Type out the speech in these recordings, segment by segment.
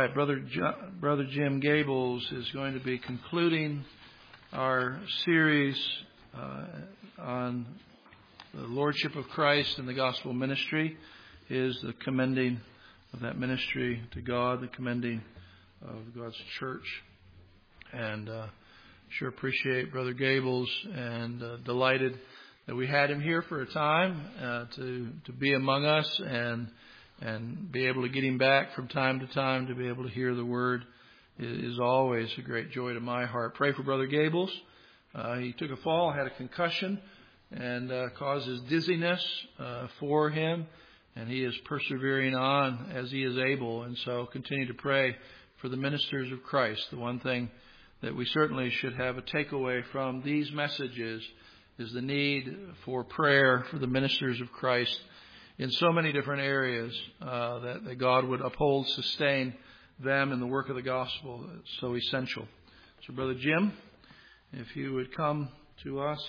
right, Brother Jim Gables is going to be concluding our series on the Lordship of Christ and the Gospel Ministry. Is the commending of that ministry to God, the commending of God's church. And sure appreciate Brother Gables and delighted that we had him here for a time to be among us and be able to get him back from time to time to be able to hear the Word is always a great joy to my heart. Pray for Brother Gables. He took a fall, had a concussion, and causes dizziness for him. And he is persevering on as he is able. And so continue to pray for the ministers of Christ. The one thing that we certainly should have a takeaway from these messages is the need for prayer for the ministers of Christ in so many different areas, that God would uphold, sustain them in the work of the gospel. It's so essential. So, Brother Jim, if you would come to us.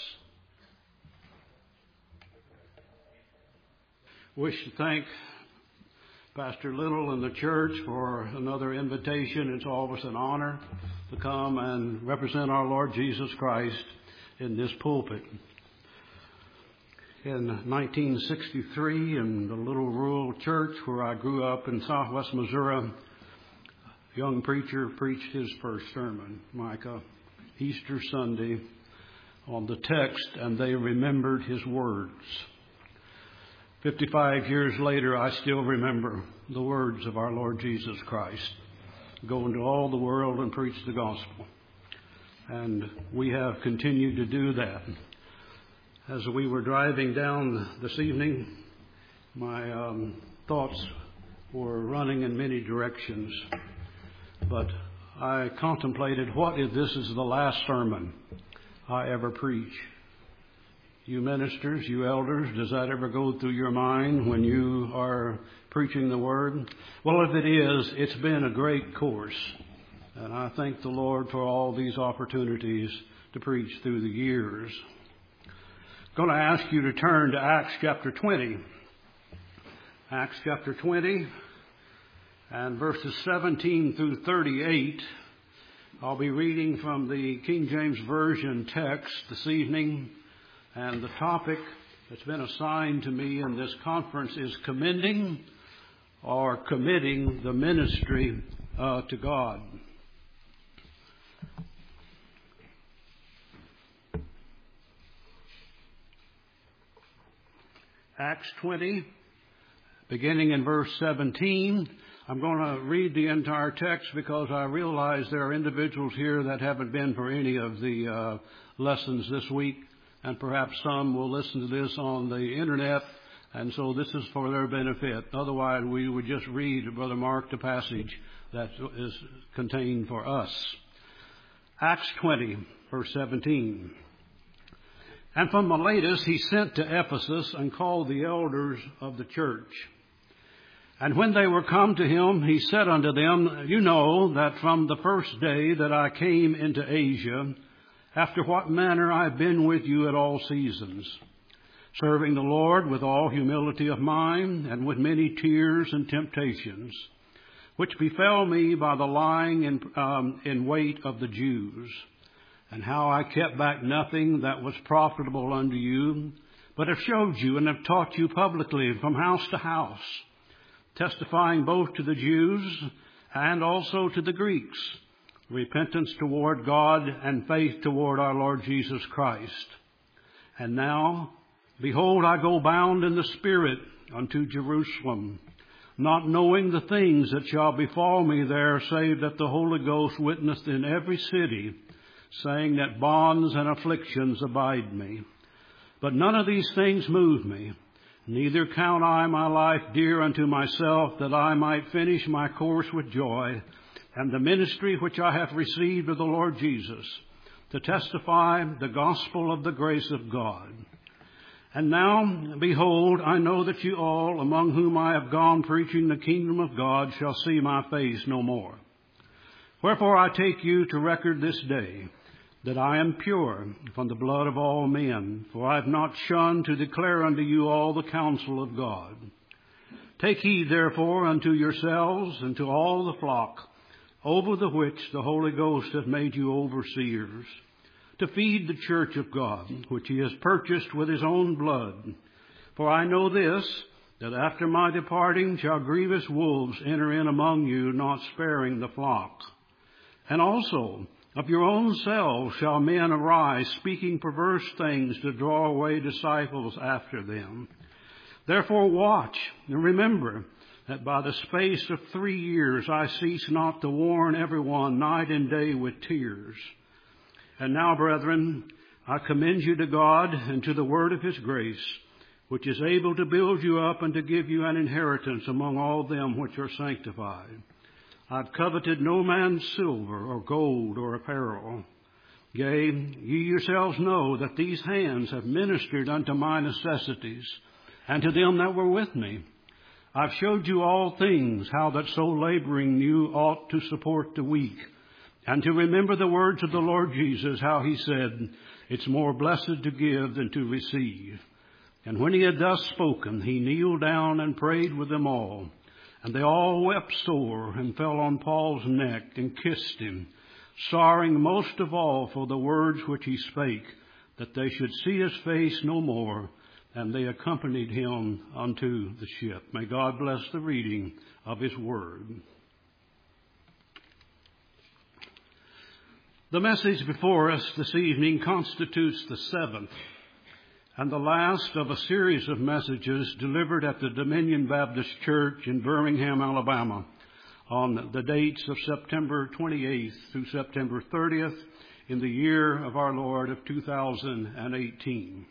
Wish to thank Pastor Little and the church for another invitation. It's always an honor to come and represent our Lord Jesus Christ in this pulpit. In 1963, in the little rural church where I grew up in southwest Missouri, a young preacher preached his first sermon, Micah, Easter Sunday, on the text, and they remembered his words. 55 years later, I still remember the words of our Lord Jesus Christ. Go into all the world and preach the gospel. And we have continued to do that. As we were driving down this evening, my thoughts were running in many directions. But I contemplated, what if this is the last sermon I ever preach? You ministers, you elders, does that ever go through your mind when you are preaching the Word? Well, if it is, it's been a great course. And I thank the Lord for all these opportunities to preach through the years. I'm going to ask you to turn to Acts chapter 20. Acts chapter 20 and verses 17 through 38. I'll be reading from the King James Version text this evening. And the topic that's been assigned to me in this conference is commending or committing the ministry to God. Acts 20, beginning in verse 17. I'm going to read the entire text because I realize there are individuals here that haven't been for any of the lessons this week. And perhaps some will listen to this on the internet, and so this is for their benefit. Otherwise, we would just read, Brother Mark, the passage that is contained for us. Acts 20, verse 17. And from Miletus he sent to Ephesus and called the elders of the church. And when they were come to him, he said unto them, You know that from the first day that I came into Asia, after what manner I have been with you at all seasons, serving the Lord with all humility of mind and with many tears and temptations, which befell me by the lying in wait of the Jews, and how I kept back nothing that was profitable unto you, but have showed you and have taught you publicly from house to house, testifying both to the Jews and also to the Greeks, repentance toward God and faith toward our Lord Jesus Christ. And now, behold, I go bound in the Spirit unto Jerusalem, not knowing the things that shall befall me there, save that the Holy Ghost witnessed in every city, saying that bonds and afflictions abide me. But none of these things move me, neither count I my life dear unto myself, that I might finish my course with joy, and the ministry which I have received of the Lord Jesus, to testify the gospel of the grace of God. And now, behold, I know that you all, among whom I have gone preaching the kingdom of God, shall see my face no more. Wherefore I take you to record this day, that I am pure from the blood of all men, for I have not shunned to declare unto you all the counsel of God. Take heed, therefore, unto yourselves and to all the flock, over the which the Holy Ghost hath made you overseers, to feed the church of God, which he has purchased with his own blood. For I know this, that after my departing shall grievous wolves enter in among you, not sparing the flock. And also of your own selves shall men arise, speaking perverse things to draw away disciples after them. Therefore watch, and remember that by the space of 3 years I cease not to warn everyone night and day with tears. And now, brethren, I commend you to God and to the word of his grace, which is able to build you up and to give you an inheritance among all them which are sanctified. I've coveted no man's silver or gold or apparel. Yea, ye yourselves know that these hands have ministered unto my necessities, and to them that were with me. I've showed you all things, how that so laboring you ought to support the weak, and to remember the words of the Lord Jesus, how he said, it's more blessed to give than to receive. And when he had thus spoken, he kneeled down and prayed with them all. And they all wept sore and fell on Paul's neck and kissed him, sorrowing most of all for the words which he spake, that they should see his face no more. And they accompanied him unto the ship. May God bless the reading of his word. The message before us this evening constitutes the seventh and the last of a series of messages delivered at the Dominion Baptist Church in Birmingham, Alabama, on the dates of September 28th through September 30th in the year of our Lord of 2018.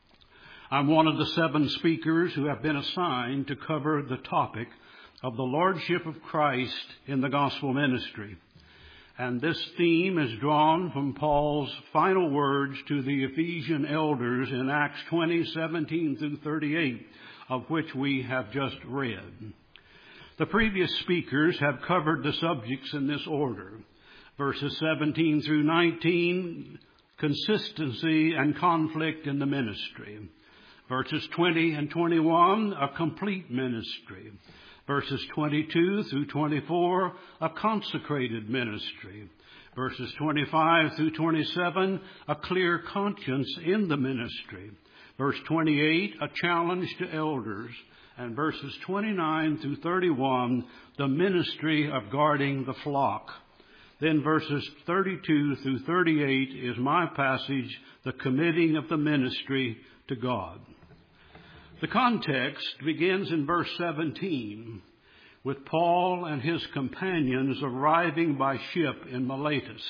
I'm one of the 7 speakers who have been assigned to cover the topic of the Lordship of Christ in the gospel ministry. And this theme is drawn from Paul's final words to the Ephesian elders in Acts 20:17 through 38, of which we have just read. The previous speakers have covered the subjects in this order. Verses 17 through 19, consistency and conflict in the ministry. Verses 20 and 21, a complete ministry. Verses 22 through 24, a consecrated ministry. Verses 25 through 27, a clear conscience in the ministry. Verse 28, a challenge to elders. And verses 29 through 31, the ministry of guarding the flock. Then verses 32 through 38 is my passage, the committing of the ministry to God. The context begins in verse 17 with Paul and his companions arriving by ship in Miletus.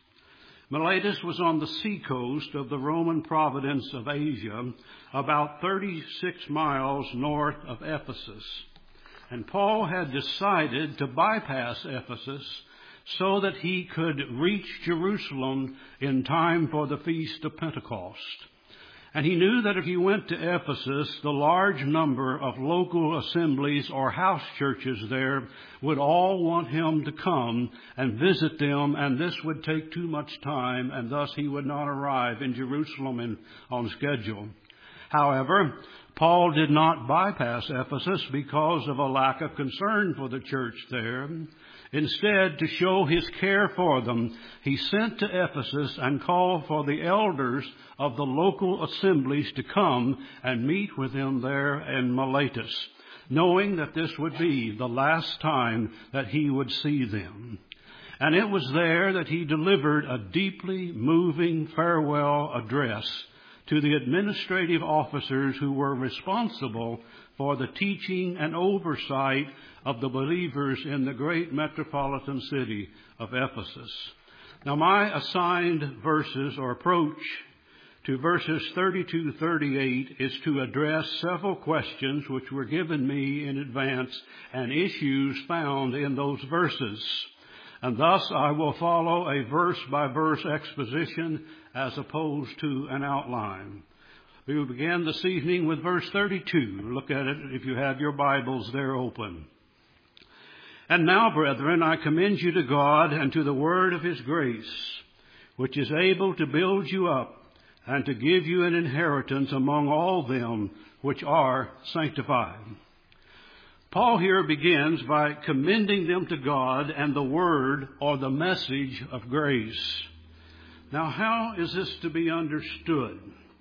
Miletus was on the seacoast of the Roman province of Asia, about 36 miles north of Ephesus. And Paul had decided to bypass Ephesus so that he could reach Jerusalem in time for the Feast of Pentecost. And he knew that if he went to Ephesus, the large number of local assemblies or house churches there would all want him to come and visit them, and this would take too much time, and thus he would not arrive in Jerusalem on schedule. However, Paul did not bypass Ephesus because of a lack of concern for the church there. Instead, to show his care for them, he sent to Ephesus and called for the elders of the local assemblies to come and meet with him there in Miletus, knowing that this would be the last time that he would see them. And it was there that he delivered a deeply moving farewell address to the administrative officers who were responsible for the teaching and oversight of the believers in the great metropolitan city of Ephesus. Now, my assigned verses or approach to verses 32-38 is to address several questions which were given me in advance and issues found in those verses. And thus I will follow a verse-by-verse exposition as opposed to an outline. We will begin this evening with verse 32. Look at it if you have your Bibles there open. And now, brethren, I commend you to God and to the word of his grace, which is able to build you up and to give you an inheritance among all them which are sanctified. Paul here begins by commending them to God and the word or the message of grace. Now, how is this to be understood?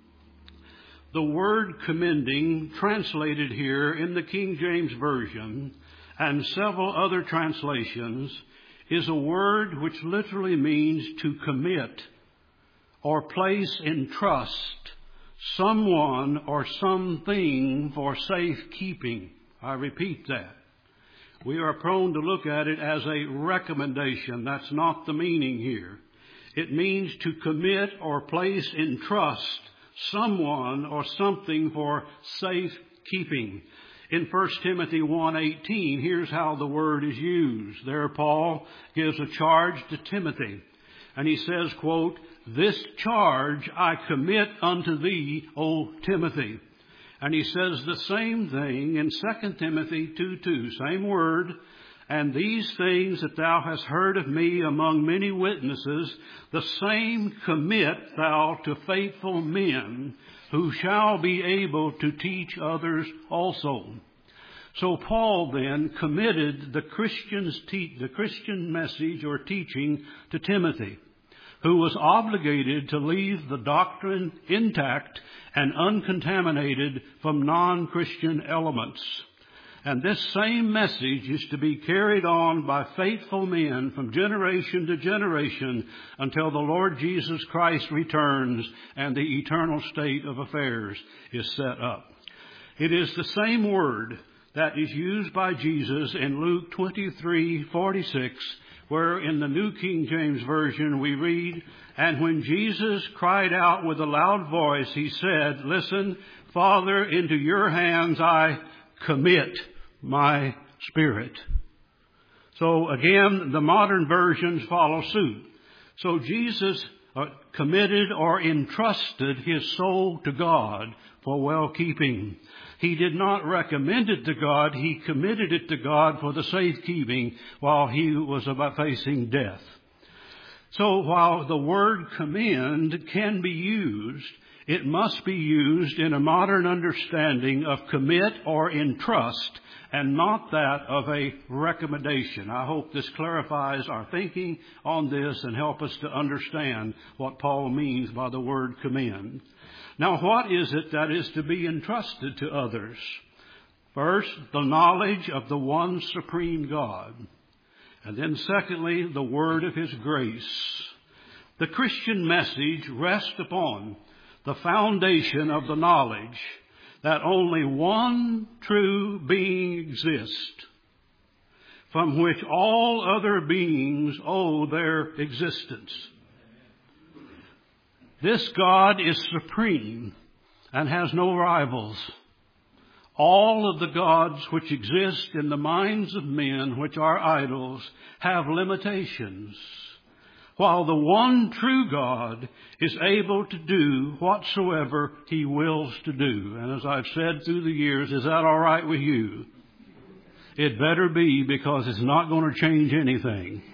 The word commending, translated here in the King James Version and several other translations, is a word which literally means to commit or place in trust someone or something for safekeeping. I repeat that. We are prone to look at it as a recommendation. That's not the meaning here. It means to commit or place in trust someone or something for safekeeping. In 1 Timothy 1:18, here's how the word is used. There Paul gives a charge to Timothy. And he says, quote, "This charge I commit unto thee, O Timothy." And he says the same thing in 2 Timothy 2:2, same word. "And these things that thou hast heard of me among many witnesses, the same commit thou to faithful men, who shall be able to teach others also." So Paul then committed the Christian message or teaching to Timothy, who was obligated to leave the doctrine intact and uncontaminated from non-Christian elements. And this same message is to be carried on by faithful men from generation to generation until the Lord Jesus Christ returns and the eternal state of affairs is set up. It is the same word that is used by Jesus in Luke 23:46, where in the New King James Version we read, "And when Jesus cried out with a loud voice, he said, 'Listen, Father, into your hands I commit my spirit.'" So again, the modern versions follow suit. So Jesus committed or entrusted his soul to God for well-keeping. He did not recommend it to God. He committed it to God for the safekeeping while he was about facing death. So while the word commend can be used, it must be used in a modern understanding of commit or entrust and not that of a recommendation. I hope this clarifies our thinking on this and help us to understand what Paul means by the word commend. Now, what is it that is to be entrusted to others? First, the knowledge of the one supreme God. And then secondly, the word of his grace. The Christian message rests upon the foundation of the knowledge that only one true being exists, from which all other beings owe their existence. This God is supreme and has no rivals. All of the gods which exist in the minds of men, which are idols, have limitations, while the one true God is able to do whatsoever he wills to do. And as I've said through the years, is that all right with you? It better be, because it's not going to change anything.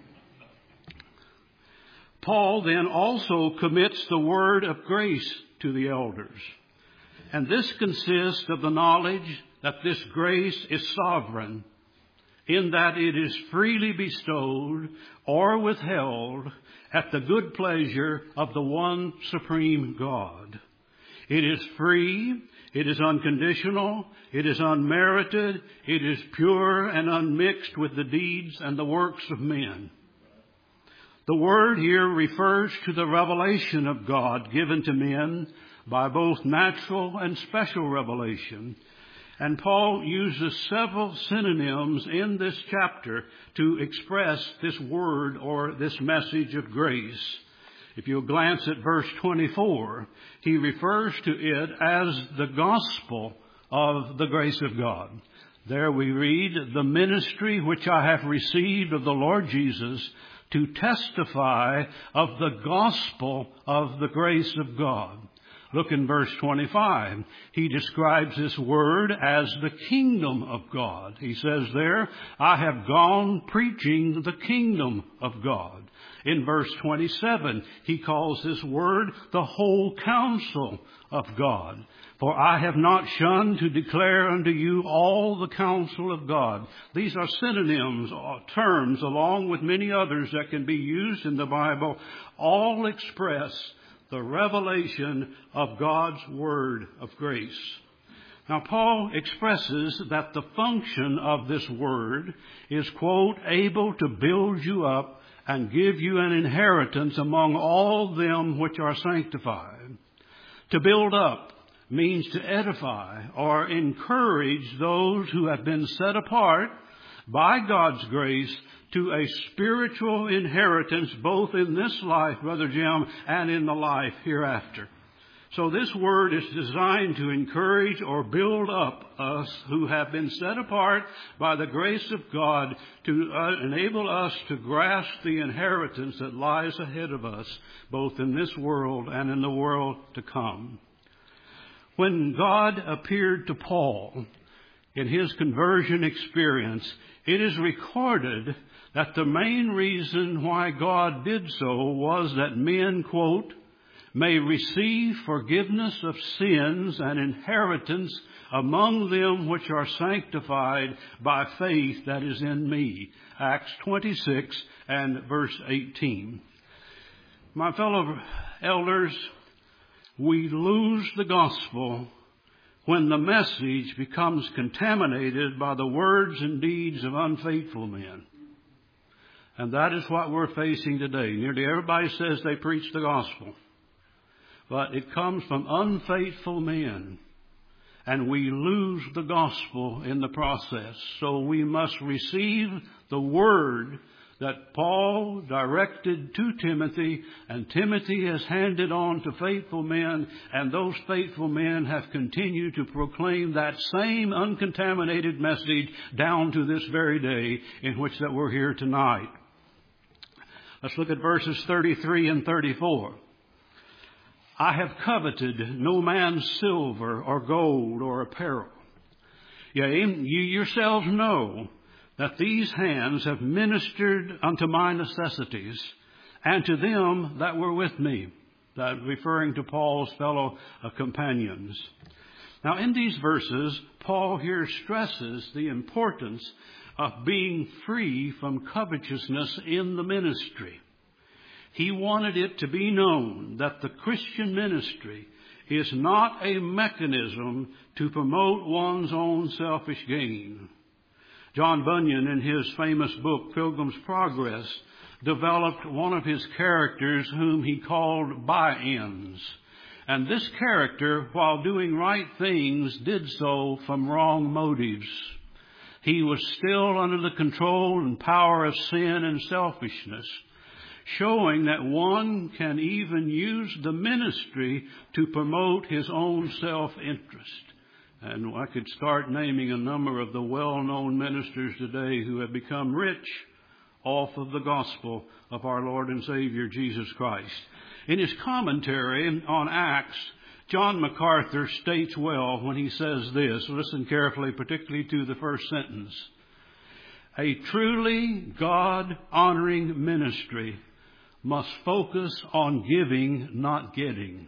Paul then also commits the word of grace to the elders. And this consists of the knowledge that this grace is sovereign, in that it is freely bestowed or withheld at the good pleasure of the one supreme God. It is free, it is unconditional, it is unmerited, it is pure and unmixed with the deeds and the works of men. The word here refers to the revelation of God given to men by both natural and special revelation. And Paul uses several synonyms in this chapter to express this word or this message of grace. If you'll glance at verse 24, he refers to it as the gospel of the grace of God. There we read, "The ministry which I have received of the Lord Jesus, to testify of the gospel of the grace of God." Look in verse 25. He describes this word as the kingdom of God. He says there, "I have gone preaching the kingdom of God." In verse 27, he calls this word the whole counsel of God. For I have not shunned to declare unto you all the counsel of God. These are synonyms or terms, along with many others that can be used in the Bible, all express the revelation of God's word of grace. Now, Paul expresses that the function of this word is, quote, able to build you up and give you an inheritance among all them which are sanctified. To build up means to edify or encourage those who have been set apart by God's grace to a spiritual inheritance both in this life, Brother Jim, and in the life hereafter. So this word is designed to encourage or build up us who have been set apart by the grace of God to enable us to grasp the inheritance that lies ahead of us, both in this world and in the world to come. When God appeared to Paul in his conversion experience, it is recorded that the main reason why God did so was that men, quote, may receive forgiveness of sins and inheritance among them which are sanctified by faith that is in me. Acts 26 and verse 18. My fellow elders, we lose the gospel when the message becomes contaminated by the words and deeds of unfaithful men. And that is what we're facing today. Nearly everybody says they preach the gospel, but it comes from unfaithful men, and we lose the gospel in the process. So we must receive the word that Paul directed to Timothy, and Timothy has handed on to faithful men, and those faithful men have continued to proclaim that same uncontaminated message down to this very day in which that we're here tonight. Let's look at verses 33 and 34. I have coveted no man's silver or gold or apparel. Yea, you yourselves know that these hands have ministered unto my necessities, and to them that were with me. That referring to Paul's fellow companions. Now, in these verses, Paul here stresses the importance of being free from covetousness in the ministry. He wanted it to be known that the Christian ministry is not a mechanism to promote one's own selfish gain. John Bunyan, in his famous book, Pilgrim's Progress, developed one of his characters whom he called by-ends. And this character, while doing right things, did so from wrong motives. He was still under the control and power of sin and selfishness, showing that one can even use the ministry to promote his own self-interest. And I could start naming a number of the well-known ministers today who have become rich off of the gospel of our Lord and Savior Jesus Christ. In his commentary on Acts, John MacArthur states well when he says this. Listen carefully, particularly to the first sentence. A truly God-honoring ministry must focus on giving, not getting.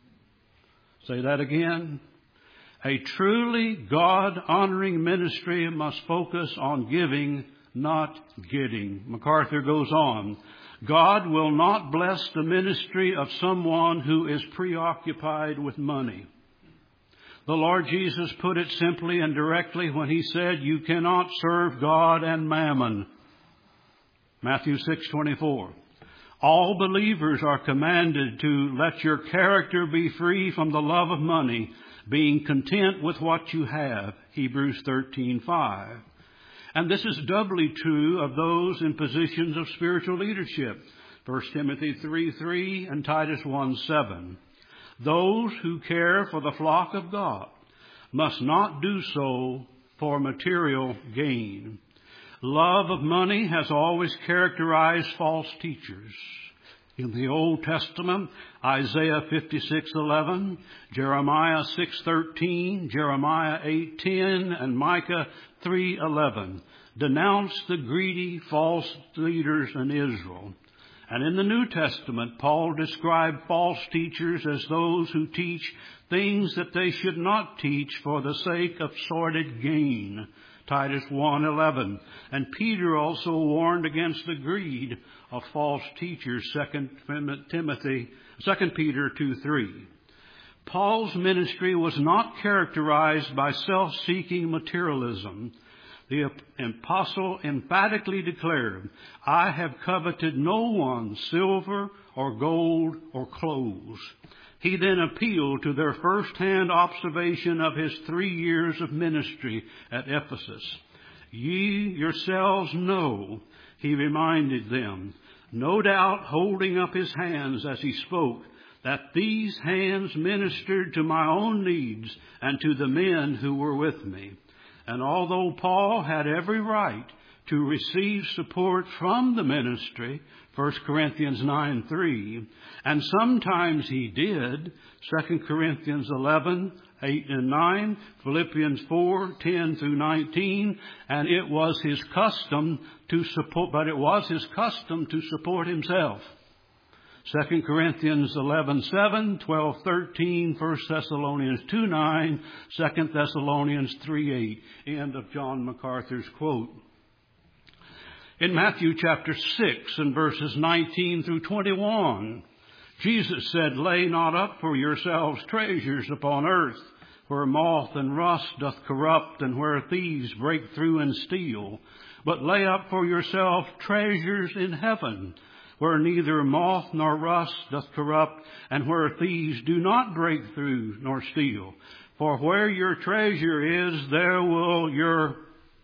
Say that again. A truly God-honoring ministry must focus on giving, not getting. MacArthur goes on. God will not bless the ministry of someone who is preoccupied with money. The Lord Jesus put it simply and directly when he said, you cannot serve God and mammon. Matthew 6:24. All believers are commanded to let your character be free from the love of money, being content with what you have. Hebrews 13:5. And this is doubly true of those in positions of spiritual leadership. 1 Timothy 3:3 and Titus 1:7. Those who care for the flock of God must not do so for material gain. Love of money has always characterized false teachers. In the Old Testament, Isaiah 56:11, Jeremiah 6:13, Jeremiah 8:10, and Micah 3:11 denounced the greedy false leaders in Israel. And in the New Testament, Paul described false teachers as those who teach things that they should not teach for the sake of sordid gain. Titus 1:11. And Peter also warned against the greed of false teachers. 2 Peter 2:3. Paul's ministry was not characterized by self-seeking materialism. The apostle emphatically declared, "I have coveted no one's silver or gold or clothes." He then appealed to their first-hand observation of his 3 years of ministry at Ephesus. "Ye yourselves know," he reminded them, no doubt holding up his hands as he spoke, "that these hands ministered to my own needs and to the men who were with me." And although Paul had every right to receive support from the ministry, 1 Corinthians 9:3, and sometimes he did, 2 Corinthians 11:8-9, Philippians 4:10-19, and it was his custom to support himself. 2 Corinthians 11:7, 12:13, 1 Thessalonians 2:9, 2 Thessalonians 3:8. End of John MacArthur's quote. In Matthew chapter 6 and verses 19-21, Jesus said, "Lay not up for yourselves treasures upon earth, where moth and rust doth corrupt, and where thieves break through and steal. But lay up for yourself treasures in heaven, where neither moth nor rust doth corrupt, and where thieves do not break through nor steal. For where your treasure is, there will your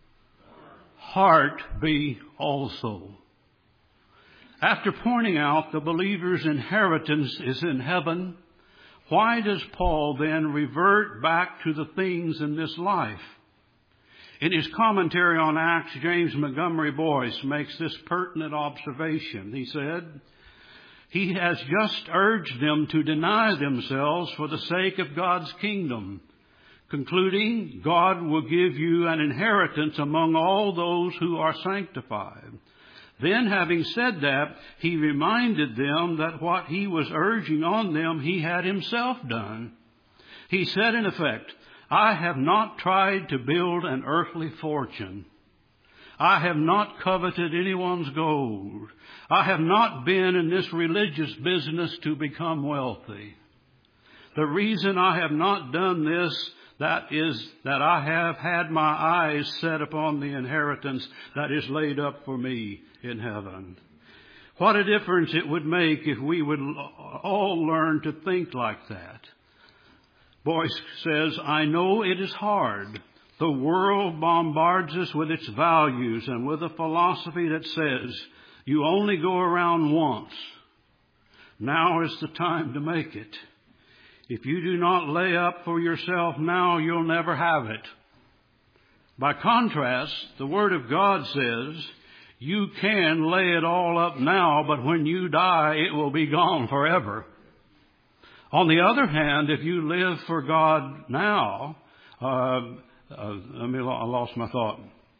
heart be also." After pointing out the believer's inheritance is in heaven, why does Paul then revert back to the things in this life? In his commentary on Acts, James Montgomery Boyce makes this pertinent observation. He said, "He has just urged them to deny themselves for the sake of God's kingdom, concluding, God will give you an inheritance among all those who are sanctified. Then, having said that, he reminded them that what he was urging on them he had himself done. He said, in effect, I have not tried to build an earthly fortune. I have not coveted anyone's gold. I have not been in this religious business to become wealthy. The reason I have not done this, that is that I have had my eyes set upon the inheritance that is laid up for me in heaven." What a difference it would make if we would all learn to think like that. Boyce says, "I know it is hard. The world bombards us with its values and with a philosophy that says, you only go around once. Now is the time to make it. If you do not lay up for yourself now, you'll never have it." By contrast, the Word of God says, you can lay it all up now, but when you die, it will be gone forever. On the other hand, if you live for God now, I lost my thought.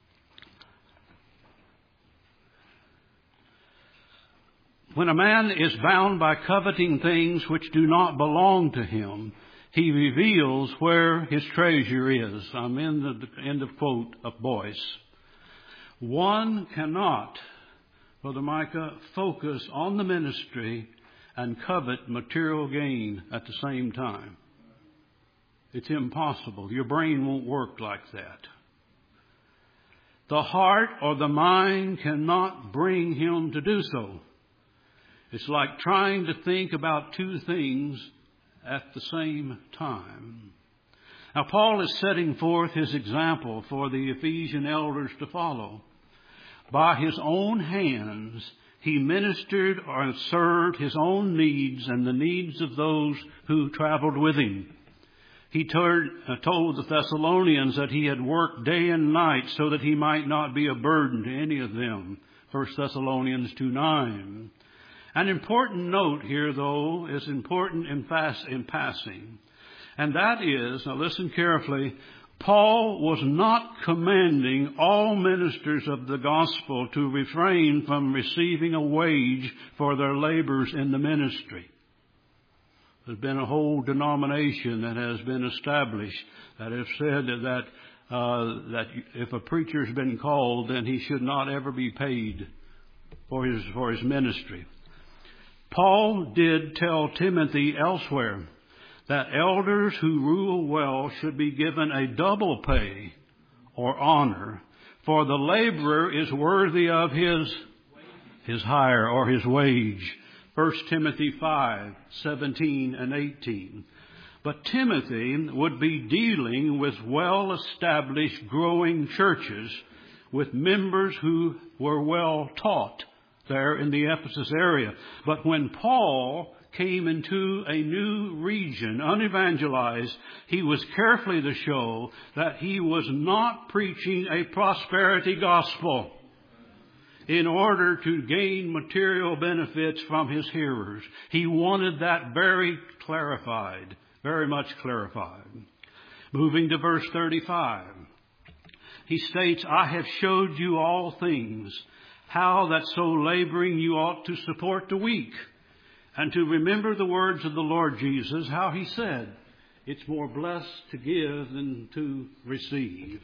When a man is bound by coveting things which do not belong to him, he reveals where his treasure is. I'm in the end of quote of Boyce. One cannot, Brother Micah, focus on the ministry and covet material gain at the same time. It's impossible. Your brain won't work like that. The heart or the mind cannot bring him to do so. It's like trying to think about two things at the same time. Now, Paul is setting forth his example for the Ephesian elders to follow. By his own hands, he ministered or served his own needs and the needs of those who traveled with him. He told the Thessalonians that he had worked day and night so that he might not be a burden to any of them. 1 Thessalonians 2:9. An important note here, though, is important in passing. And that is, now listen carefully, Paul was not commanding all ministers of the gospel to refrain from receiving a wage for their labors in the ministry. There's been a whole denomination that has been established that have said that if a preacher's been called, then he should not ever be paid for his ministry. Paul did tell Timothy elsewhere that elders who rule well should be given a double pay or honor, for the laborer is worthy of his hire or his wage. 1 Timothy 5:17 and 18. But Timothy would be dealing with well-established, growing churches with members who were well taught there in the Ephesus area. But when Paul came into a new region, unevangelized, he was carefully to show that he was not preaching a prosperity gospel in order to gain material benefits from his hearers. He wanted that very much clarified. Moving to verse 35. He states, I have showed you all things, how that so laboring you ought to support the weak, and to remember the words of the Lord Jesus, how he said, it's more blessed to give than to receive.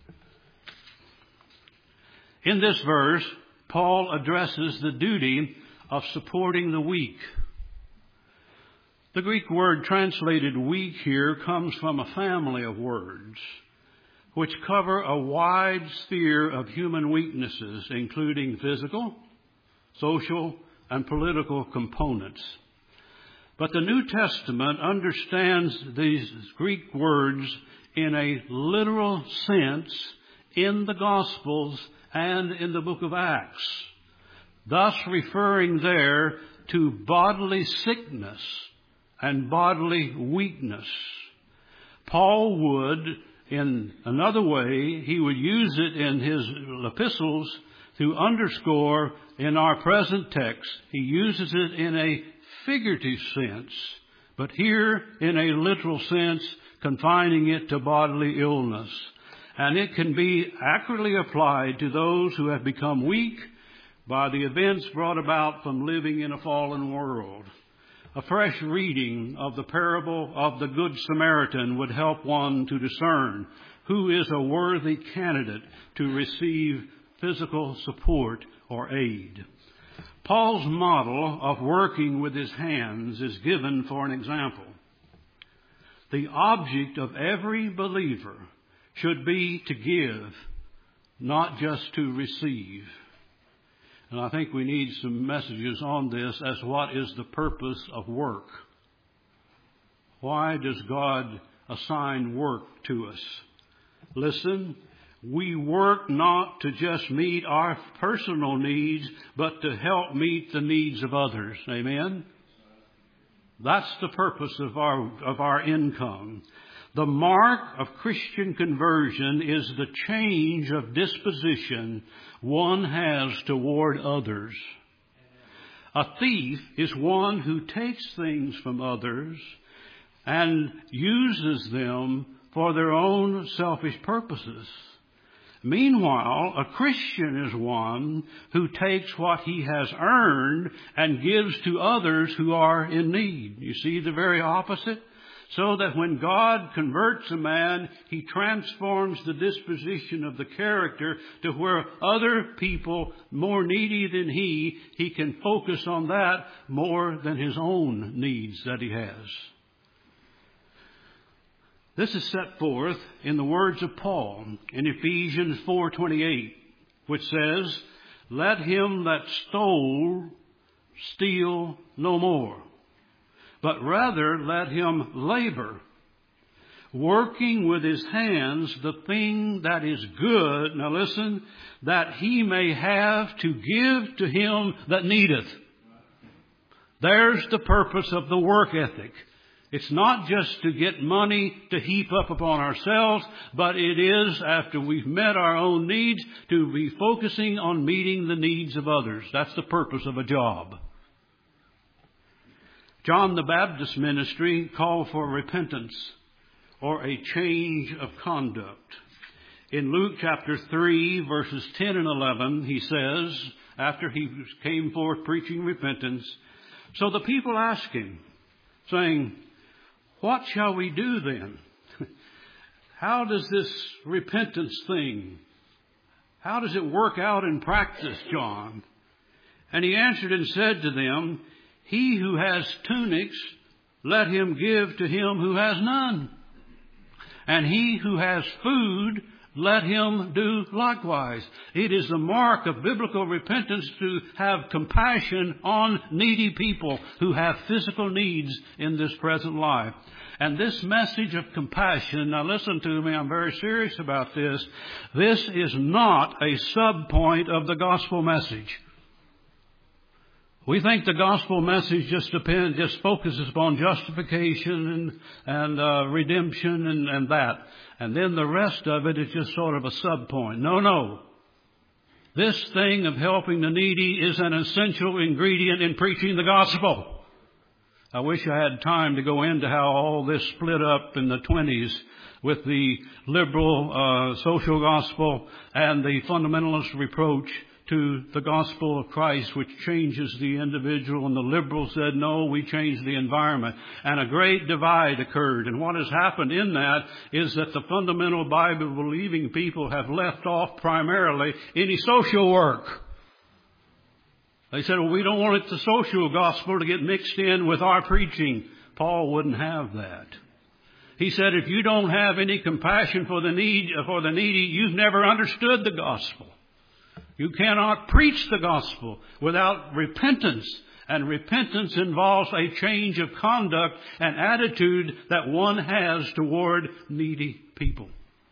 In this verse, Paul addresses the duty of supporting the weak. The Greek word translated weak here comes from a family of words which cover a wide sphere of human weaknesses, including physical, social, and political components. But the New Testament understands these Greek words in a literal sense in the Gospels and in the book of Acts, thus referring there to bodily sickness and bodily weakness. Paul would, in another way, he would use it in his epistles to underscore in our present text. He uses it in a figurative sense, but here in a literal sense, confining it to bodily illness. And it can be accurately applied to those who have become weak by the events brought about from living in a fallen world. A fresh reading of the parable of the Good Samaritan would help one to discern who is a worthy candidate to receive physical support or aid. Paul's model of working with his hands is given for an example. The object of every believer should be to give, not just to receive. And I think we need some messages on this as what is the purpose of work. Why does God assign work to us? Listen, we work not to just meet our personal needs, but to help meet the needs of others. Amen? That's the purpose of our income. The mark of Christian conversion is the change of disposition one has toward others. A thief is one who takes things from others and uses them for their own selfish purposes. Meanwhile, a Christian is one who takes what he has earned and gives to others who are in need. You see the very opposite? So that when God converts a man, he transforms the disposition of the character to where other people more needy than he can focus on that more than his own needs that he has. This is set forth in the words of Paul in Ephesians 4:28, which says, "Let him that stole steal no more, but rather let him labor, working with his hands the thing that is good," now listen, "that he may have to give to him that needeth." There's the purpose of the work ethic. It's not just to get money to heap up upon ourselves, but it is, after we've met our own needs, to be focusing on meeting the needs of others. That's the purpose of a job. John the Baptist's ministry called for repentance, or a change of conduct. In Luke chapter 3, verses 10 and 11, he says, after he came forth preaching repentance, so the people asked him, saying, what shall we do then? How does this repentance thing, how does it work out in practice, John? And he answered and said to them, he who has tunics, let him give to him who has none. And he who has food, let him do likewise. It is the mark of biblical repentance to have compassion on needy people who have physical needs in this present life. And this message of compassion, now listen to me, I'm very serious about this. This is not a sub-point of the gospel message. We think the gospel message just focuses upon justification and redemption and that. And then the rest of it is just sort of a sub-point. No. This thing of helping the needy is an essential ingredient in preaching the gospel. I wish I had time to go into how all this split up in the 20s with the liberal social gospel and the fundamentalist reproach to the gospel of Christ, which changes the individual. And the liberals said, no, we change the environment. And a great divide occurred. And what has happened in that is that the fundamental Bible-believing people have left off primarily any social work. They said, well, we don't want the social gospel to get mixed in with our preaching. Paul wouldn't have that. He said, if you don't have any compassion for the needy, you've never understood the gospel. You cannot preach the gospel without repentance. And repentance involves a change of conduct and attitude that one has toward needy people.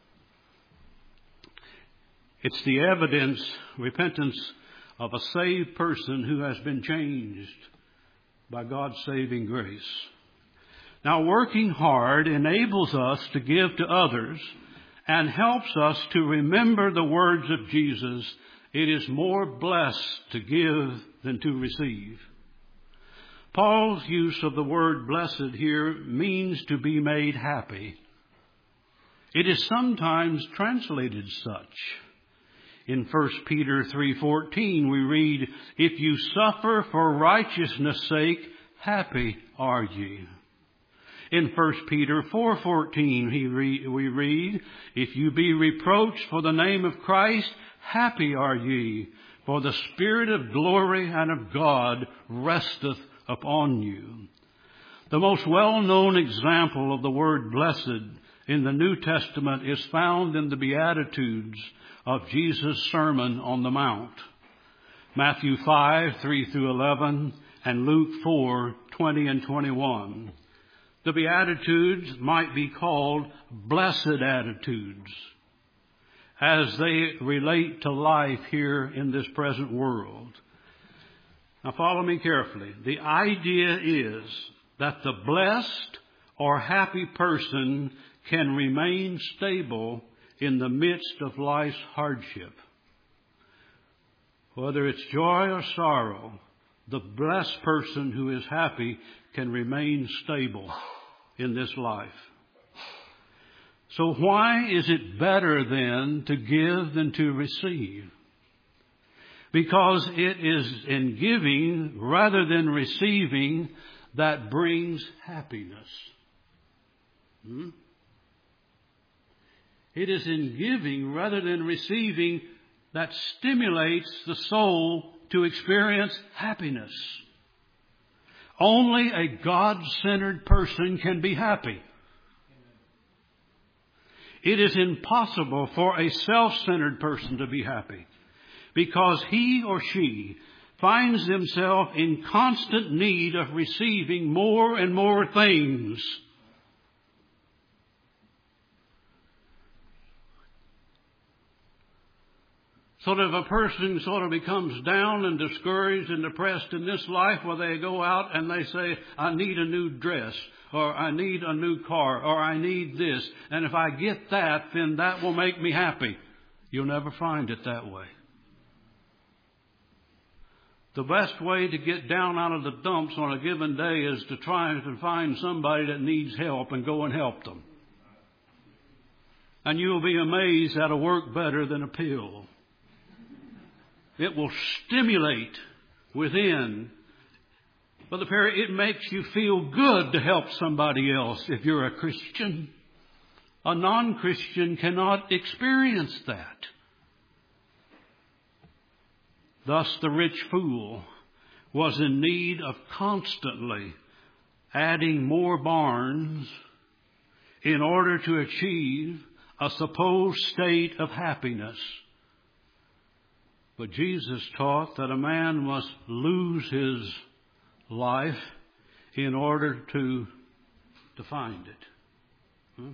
It's the evidence, repentance, of a saved person who has been changed by God's saving grace. Now, working hard enables us to give to others and helps us to remember the words of Jesus, it is more blessed to give than to receive. Paul's use of the word blessed here means to be made happy. It is sometimes translated such. In 1 Peter 3:14 we read, if you suffer for righteousness' sake, happy are ye. In 1 Peter 4:14 we read, if you be reproached for the name of Christ, happy are ye, for the Spirit of glory and of God resteth upon you. The most well-known example of the word blessed in the New Testament is found in the Beatitudes of Jesus' Sermon on the Mount. Matthew 5:3-11 and Luke 4:20 and 21. The Beatitudes might be called blessed attitudes as they relate to life here in this present world. Now follow me carefully. The idea is that the blessed or happy person can remain stable in the midst of life's hardship. Whether it's joy or sorrow, the blessed person who is happy can remain stable in this life. So why is it better then to give than to receive? Because it is in giving rather than receiving that brings happiness. It is in giving rather than receiving that stimulates the soul to experience happiness. Only a God-centered person can be happy. It is impossible for a self-centered person to be happy because he or she finds themselves in constant need of receiving more and more things. So that if a person sort of becomes down and discouraged and depressed in this life, where they go out and they say, I need a new dress, or I need a new car, or I need this, and if I get that, then that will make me happy. You'll never find it that way. The best way to get down out of the dumps on a given day is to try and find somebody that needs help and go and help them. and you'll be amazed that'll work better than a pill. It will stimulate within. Brother Perry, it makes you feel good to help somebody else if you're a Christian. A non-Christian cannot experience that. Thus the rich fool was in need of constantly adding more barns in order to achieve a supposed state of happiness. But Jesus taught that a man must lose his life in order to find it.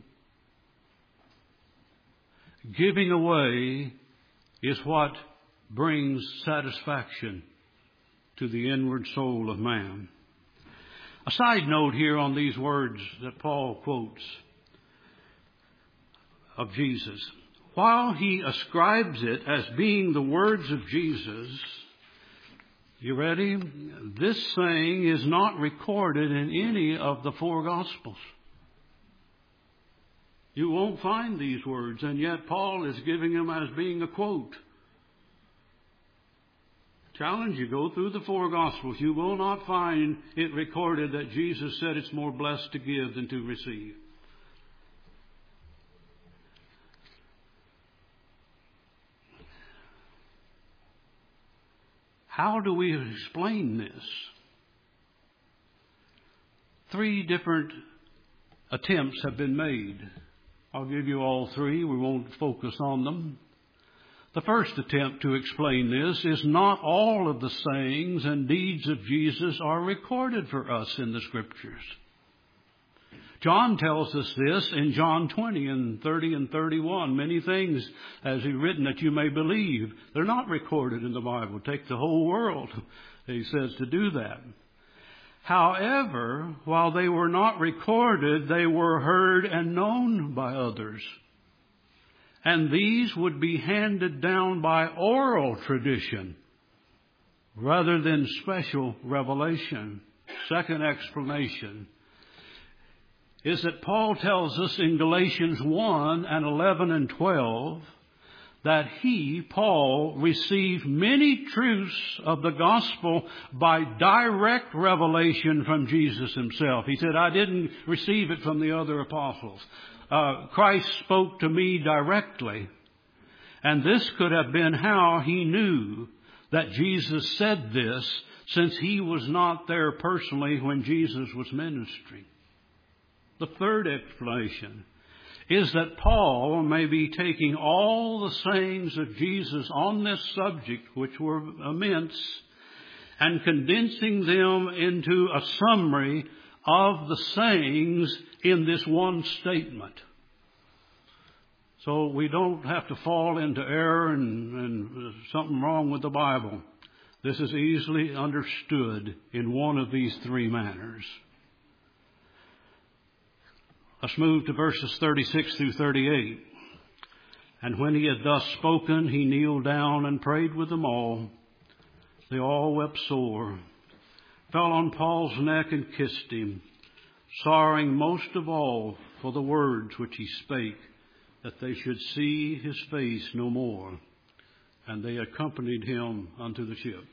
Giving away is what brings satisfaction to the inward soul of man. A side note here on these words that Paul quotes of Jesus. While he ascribes it as being the words of Jesus, you ready? This saying is not recorded in any of the four Gospels. You won't find these words, and yet Paul is giving them as being a quote. Challenge you, go through the four Gospels. You will not find it recorded that Jesus said it's more blessed to give than to receive. How do we explain this? 3 different attempts have been made. I'll give you all 3. We won't focus on them. The first attempt to explain this is not all of the sayings and deeds of Jesus are recorded for us in the Scriptures. John tells us this in John 20 and 30 and 31. Many things, as he's written, that you may believe. They're not recorded in the Bible. Take the whole world, he says, to do that. However, while they were not recorded, they were heard and known by others. And these would be handed down by oral tradition rather than special revelation. Second explanation is that Paul tells us in Galatians 1 and 11 and 12 that he, Paul, received many truths of the gospel by direct revelation from Jesus himself. He said, I didn't receive it from the other apostles. Christ spoke to me directly. And this could have been how he knew that Jesus said this, since he was not there personally when Jesus was ministering. The third explanation is that Paul may be taking all the sayings of Jesus on this subject, which were immense, and condensing them into a summary of the sayings in this one statement. So we don't have to fall into error and something wrong with the Bible. This is easily understood in one of these 3 manners. Let's move to verses 36 through 38. And when he had thus spoken, he kneeled down and prayed with them all. They all wept sore, fell on Paul's neck and kissed him, sorrowing most of all for the words which he spake, that they should see his face no more. And they accompanied him unto the ship.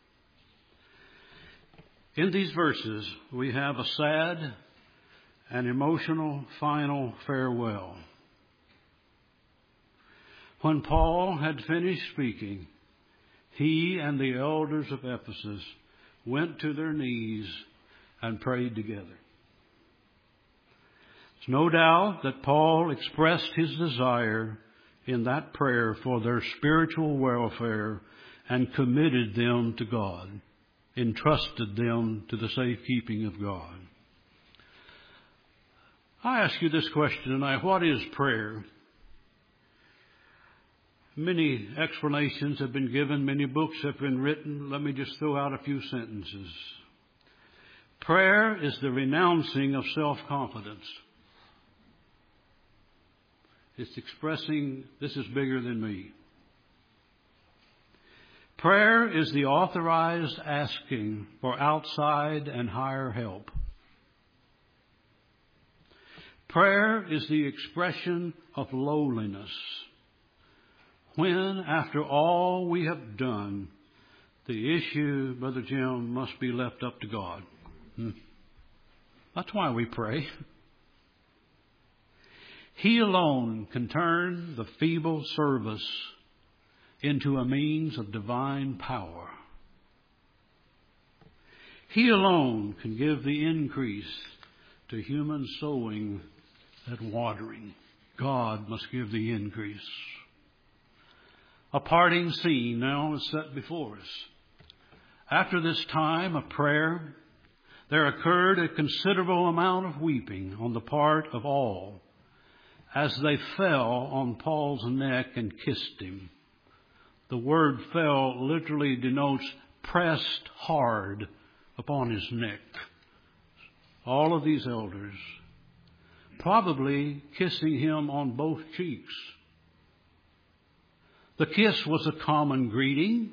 In these verses, we have a sad and emotional final farewell. When Paul had finished speaking, he and the elders of Ephesus went to their knees and prayed together. There's no doubt that Paul expressed his desire in that prayer for their spiritual welfare and committed them to God, entrusted them to the safekeeping of God. I ask you this question tonight: what is prayer? Many explanations have been given, many books have been written. Let me just throw out a few sentences. Prayer is the renouncing of self-confidence. It's expressing, this is bigger than me. Prayer is the authorized asking for outside and higher help. Prayer is the expression of lowliness. When, after all we have done, the issue, Brother Jim, must be left up to God. That's why we pray. He alone can turn the feeble service into a means of divine power. He alone can give the increase to human sowing and watering. God must give the increase. A parting scene now is set before us. After this time of prayer, there occurred a considerable amount of weeping on the part of all as they fell on Paul's neck and kissed him. The word fell literally denotes pressed hard upon his neck. All of these elders probably kissing him on both cheeks. The kiss was a common greeting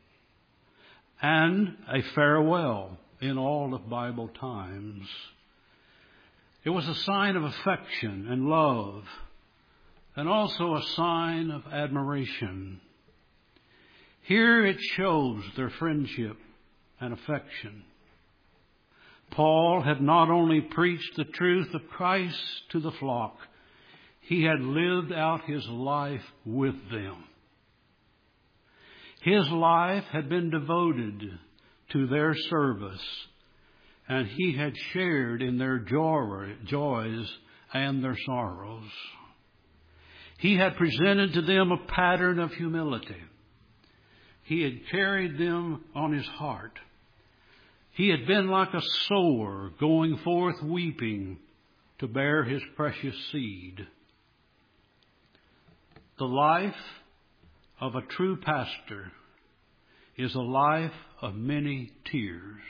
and a farewell in all of Bible times. It was a sign of affection and love, and also a sign of admiration. Here it shows their friendship and affection. Paul had not only preached the truth of Christ to the flock, he had lived out his life with them. His life had been devoted to their service, and he had shared in their joys and their sorrows. He had presented to them a pattern of humility. He had carried them on his heart. He had been like a sower going forth weeping to bear his precious seed. The life of a true pastor is a life of many tears.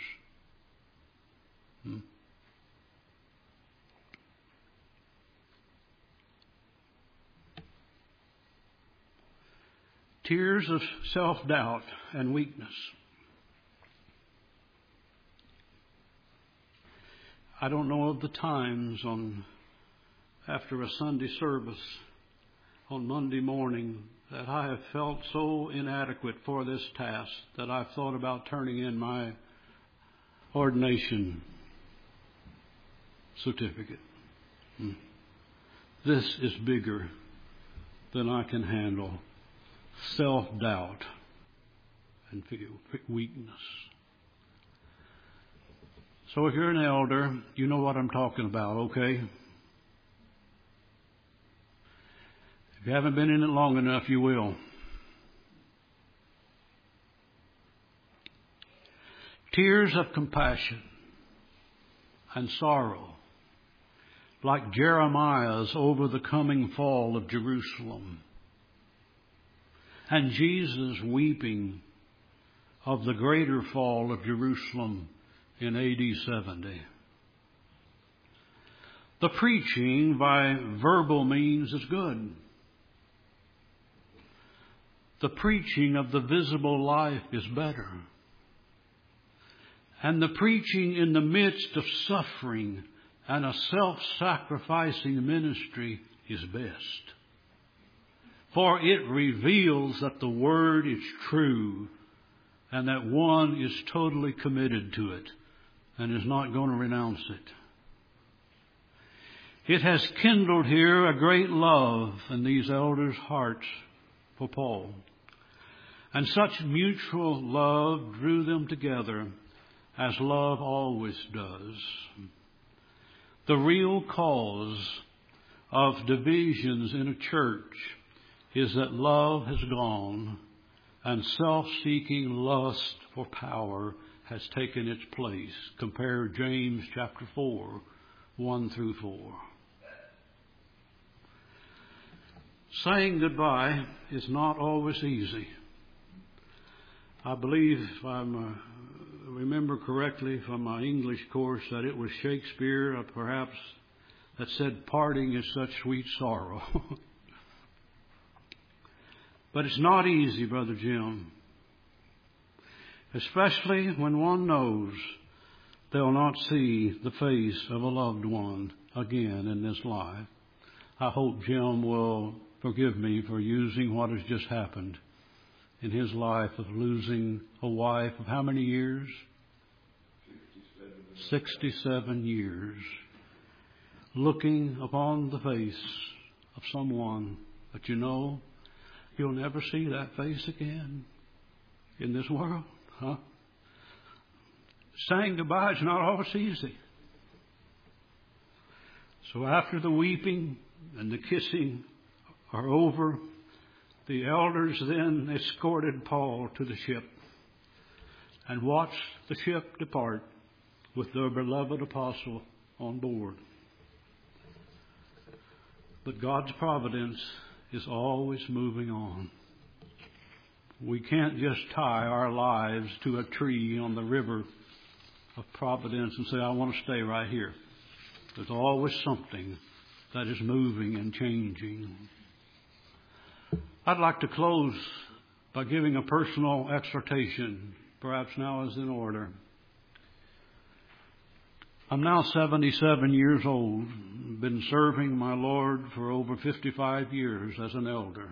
Tears of self-doubt and weakness. I don't know of the times after a Sunday service on Monday morning that I have felt so inadequate for this task that I've thought about turning in my ordination certificate. This is bigger than I can handle. Self-doubt and weakness. So if you're an elder, you know what I'm talking about, okay? If you haven't been in it long enough, you will. Tears of compassion and sorrow, like Jeremiah's over the coming fall of Jerusalem, and Jesus weeping of the greater fall of Jerusalem in AD 70. The preaching by verbal means is good. The preaching of the visible life is better. And the preaching in the midst of suffering and a self-sacrificing ministry is best. For it reveals that the Word is true and that one is totally committed to it and is not going to renounce it. It has kindled here a great love in these elders' hearts for Paul. And such mutual love drew them together as love always does. The real cause of divisions in a church is that love has gone and self-seeking lust for power has taken its place. Compare James chapter 4, 1 through 4. Saying goodbye is not always easy. I believe, if I remember correctly from my English course, that it was Shakespeare, perhaps, that said, "Parting is such sweet sorrow." But it's not easy, Brother Jim. Especially when one knows they'll not see the face of a loved one again in this life. I hope Jim will forgive me for using what has just happened in his life of losing a wife of how many years? 67 years. Looking upon the face of someone that you know you'll never see that face again in this world. Huh? Saying goodbye is not always easy. So after the weeping and the kissing are over, the elders then escorted Paul to the ship and watched the ship depart with their beloved apostle on board. But God's providence is always moving on. We can't just tie our lives to a tree on the river of providence and say, I want to stay right here. There's always something that is moving and changing. I'd like to close by giving a personal exhortation. Perhaps now is in order. I'm now 77 years old. Been serving my Lord for over 55 years as an elder.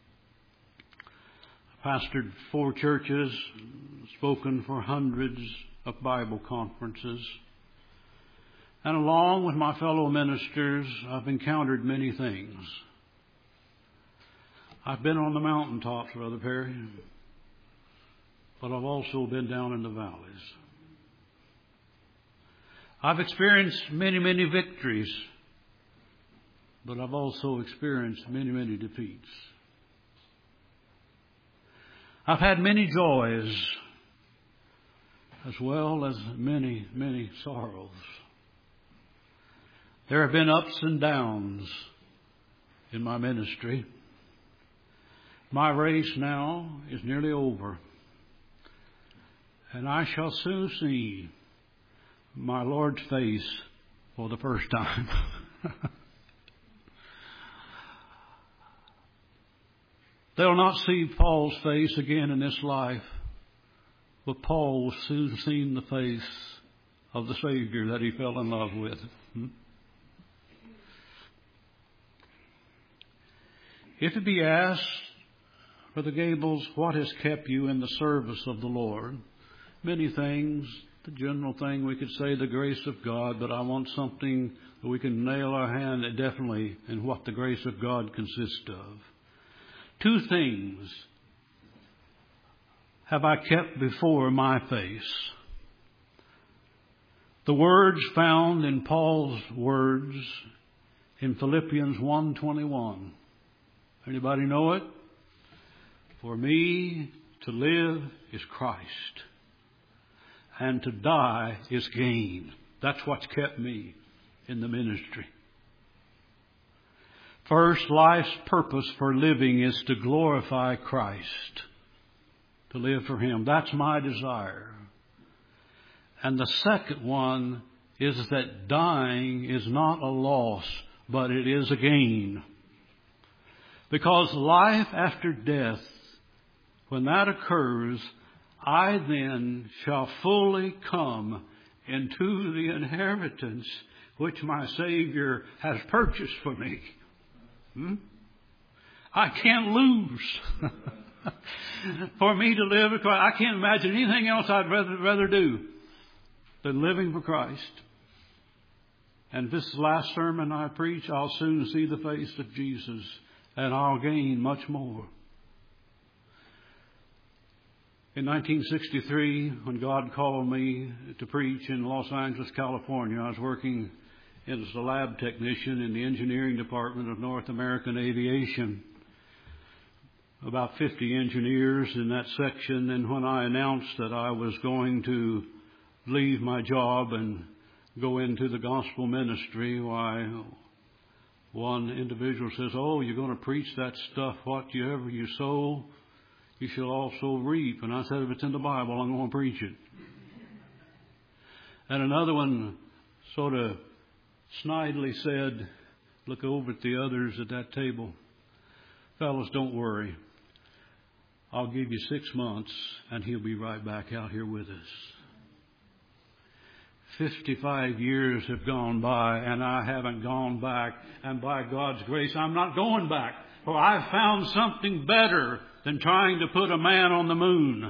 Pastored 4 churches, spoken for hundreds of Bible conferences. And along with my fellow ministers, I've encountered many things. I've been on the mountaintops, Brother Perry, but I've also been down in the valleys. I've experienced many, many victories, but I've also experienced many, many defeats. I've had many joys as well as many, many sorrows. There have been ups and downs in my ministry. My race now is nearly over, and I shall soon see my Lord's face for the first time. They'll not see Paul's face again in this life, but Paul will soon see the face of the Savior that he fell in love with. If it be asked, Brother Gables, what has kept you in the service of the Lord? Many things. The general thing we could say the grace of God, but I want something that we can nail our hand at definitely in what the grace of God consists of. 2 things have I kept before my face. The words found in Paul's words in Philippians 1:21. Anybody know it? For me to live is Christ, and to die is gain. That's what's kept me in the ministry. First, life's purpose for living is to glorify Christ, to live for Him. That's my desire. And the second one is that dying is not a loss, but it is a gain. Because life after death, when that occurs, I then shall fully come into the inheritance which my Savior has purchased for me. I can't lose. For me to live for Christ, I can't imagine anything else I'd rather do than living for Christ. And this is the last sermon I preach. I'll soon see the face of Jesus, and I'll gain much more. In 1963, when God called me to preach in Los Angeles, California, I was working as a lab technician in the engineering department of North American Aviation. About 50 engineers in that section. And when I announced that I was going to leave my job and go into the gospel ministry, why, one individual says, "Oh, you're going to preach that stuff, whatever you sow, you shall also reap." And I said, if it's in the Bible, I'm going to preach it. And another one sort of snidely said, look over at the others at that table, "Fellas, don't worry. I'll give you 6 months and he'll be right back out here with us." 55 years have gone by and I haven't gone back. And by God's grace, I'm not going back. For I've found something better than trying to put a man on the moon.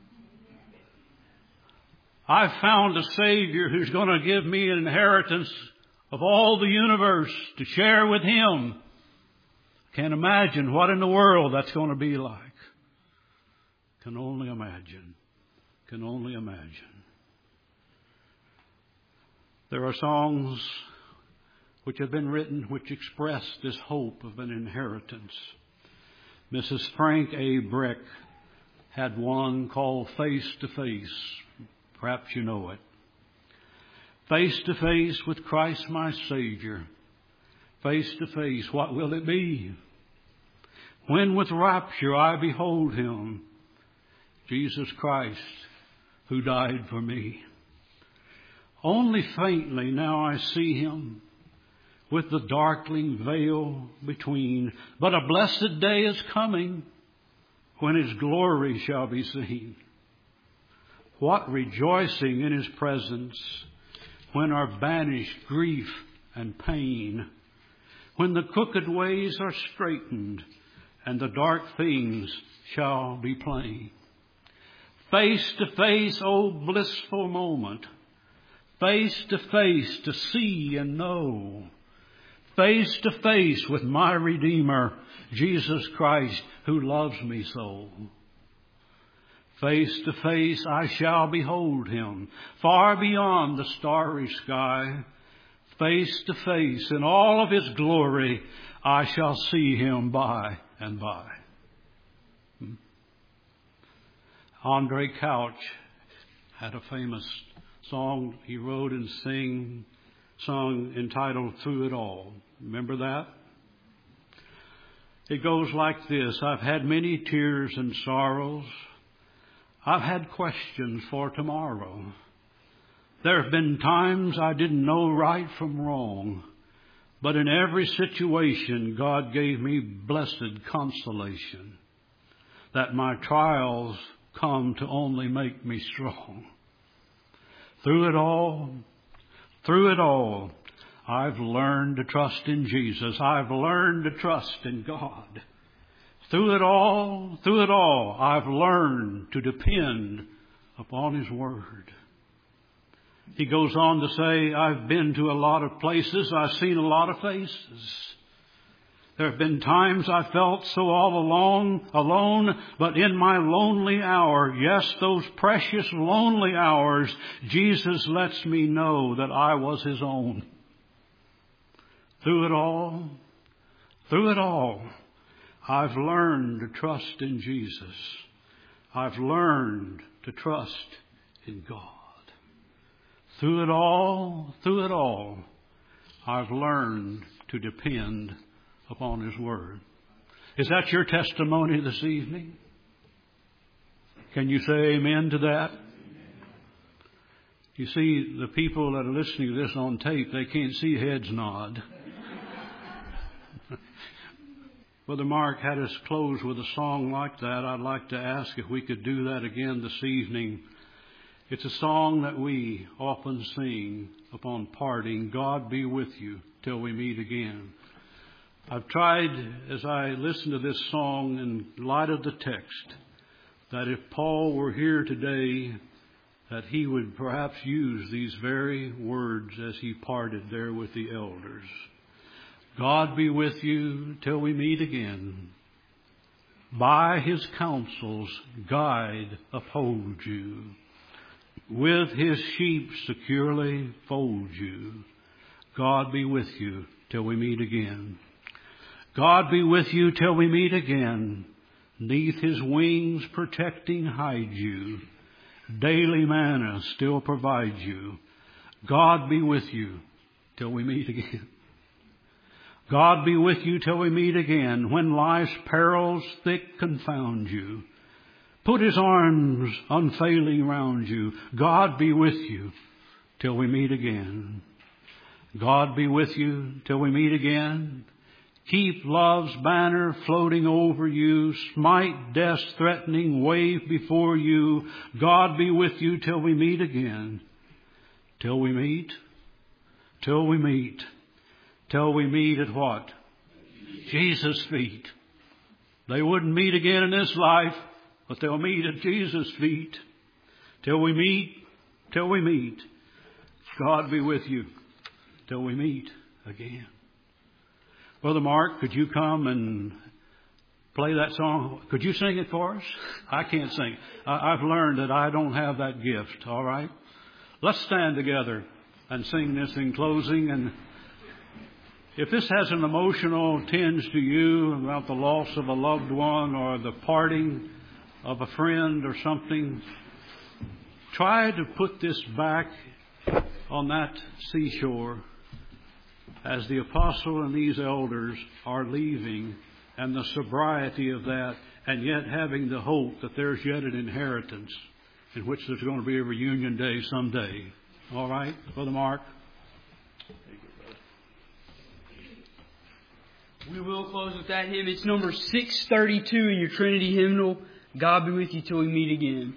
I've found a Savior who's going to give me an inheritance of all the universe to share with Him. Can't imagine what in the world that's going to be like. Can only imagine. Can only imagine. There are songs which have been written which express this hope of an inheritance. Mrs. Frank A. Breck had one called Face to Face. Perhaps you know it. Face to face with Christ my Savior. Face to face, what will it be? When with rapture I behold Him, Jesus Christ, who died for me. Only faintly now I see Him, with the darkling veil between. But a blessed day is coming, when His glory shall be seen. What rejoicing in His presence, when are banished grief and pain, when the crooked ways are straightened, and the dark things shall be plain. Face to face, oh blissful moment, face to face to see and know, face to face with my Redeemer, Jesus Christ, who loves me so. Face to face I shall behold Him, far beyond the starry sky. Face to face in all of His glory, I shall see Him by and by. Andre Couch had a famous song he wrote and sung entitled Through It All. Remember that? It goes like this. I've had many tears and sorrows. I've had questions for tomorrow. There have been times I didn't know right from wrong. But in every situation, God gave me blessed consolation that my trials come to only make me strong. Through it all, I've learned to trust in Jesus. I've learned to trust in God. Through it all, I've learned to depend upon His Word. He goes on to say, I've been to a lot of places. I've seen a lot of faces. There have been times I felt so all alone, but in my lonely hour, yes, those precious lonely hours, Jesus lets me know that I was His own. Through it all, I've learned to trust in Jesus. I've learned to trust in God. Through it all, I've learned to depend upon His Word. Is that your testimony this evening? Can you say amen to that? You see, the people that are listening to this on tape, they can't see heads nod. Brother Mark had us close with a song like that. I'd like to ask if we could do that again this evening. It's a song that we often sing upon parting. God be with you till we meet again. I've tried, as I listen to this song in light of the text, that if Paul were here today, that he would perhaps use these very words as he parted there with the elders. God be with you till we meet again. By His counsels guide, uphold you. With His sheep securely fold you. God be with you till we meet again. God be with you till we meet again. 'Neath His wings protecting hide you. Daily manna still provide you. God be with you till we meet again. God be with you till we meet again. When life's perils thick confound you, put His arms unfailing round you. God be with you till we meet again. God be with you till we meet again. Keep love's banner floating over you. Smite death's threatening wave before you. God be with you till we meet again. Till we meet. Till we meet. Till we meet at what? Jesus' feet. They wouldn't meet again in this life, but they'll meet at Jesus' feet. Till we meet. Till we meet. God be with you. Till we meet again. Brother Mark, could you come and play that song? Could you sing it for us? I can't sing. I've learned that I don't have that gift, all right? Let's stand together and sing this in closing. And if this has an emotional tinge to you about the loss of a loved one or the parting of a friend or something, try to put this back on that seashore as the apostle and these elders are leaving, and the sobriety of that, and yet having the hope that there's yet an inheritance in which there's going to be a reunion day someday. All right, Brother Mark? We will close with that hymn. It's number 632 in your Trinity hymnal. God be with you till we meet again.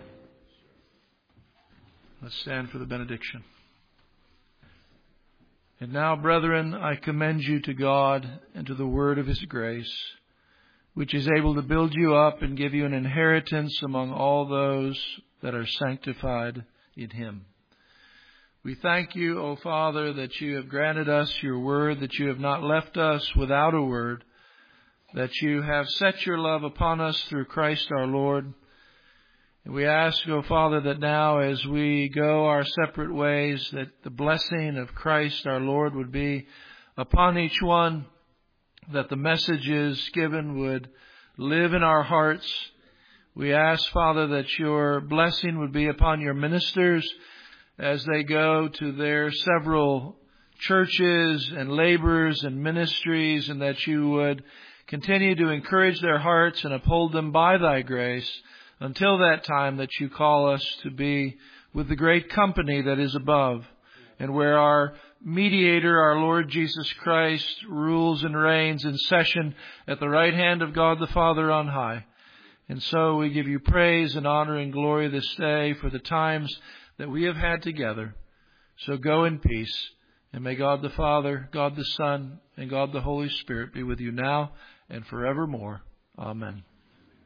Let's stand for the benediction. And now, brethren, I commend you to God and to the word of His grace, which is able to build you up and give you an inheritance among all those that are sanctified in Him. We thank you, O Father, that you have granted us your word, that you have not left us without a word, that you have set your love upon us through Christ our Lord. And we ask, O Father, that now as we go our separate ways, that the blessing of Christ our Lord would be upon each one, that the messages given would live in our hearts. We ask, Father, that your blessing would be upon your ministers as they go to their several churches and labors and ministries, and that you would continue to encourage their hearts and uphold them by thy grace until that time that you call us to be with the great company that is above, and where our mediator, our Lord Jesus Christ, rules and reigns in session at the right hand of God the Father on high. And so we give you praise and honor and glory this day for the times that we have had together. So go in peace, and may God the Father, God the Son, and God the Holy Spirit be with you now and forevermore. Amen.